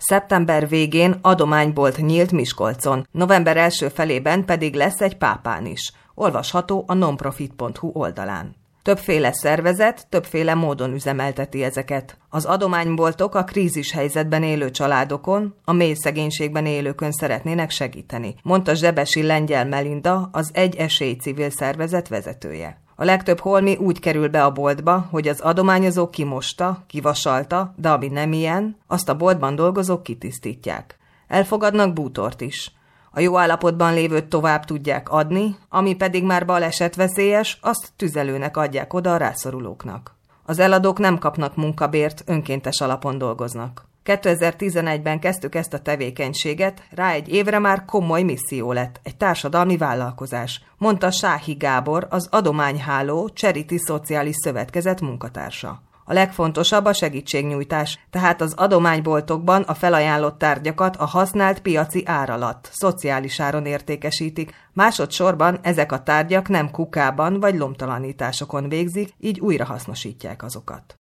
Szeptember végén adománybolt nyílt Miskolcon, november első felében pedig lesz egy Pápán is. Olvasható a nonprofit.hu oldalán. Többféle szervezet, többféle módon üzemelteti ezeket. Az adományboltok a krízis helyzetben élő családokon, a mély szegénységben élőkön szeretnének segíteni, mondta Zsebesi Lengyel Melinda, az Egy Esély civil szervezet vezetője. A legtöbb holmi úgy kerül be a boltba, hogy az adományozó kimosta, kivasalta, de ami nem ilyen, azt a boltban dolgozók kitisztítják. Elfogadnak bútort is. A jó állapotban lévőt tovább tudják adni, ami pedig már balesetveszélyes, azt tüzelőnek adják oda a rászorulóknak. Az eladók nem kapnak munkabért, önkéntes alapon dolgoznak. 2011-ben kezdtük ezt a tevékenységet, rá egy évre már komoly misszió lett, egy társadalmi vállalkozás, mondta Sáhi Gábor, az Adományháló Charity Szociális Szövetkezet munkatársa. A legfontosabb a segítségnyújtás, tehát az adományboltokban a felajánlott tárgyakat a használt piaci ár alatt, szociális áron értékesítik, másodszorban ezek a tárgyak nem kukában vagy lomtalanításokon végzik, így újrahasznosítják azokat.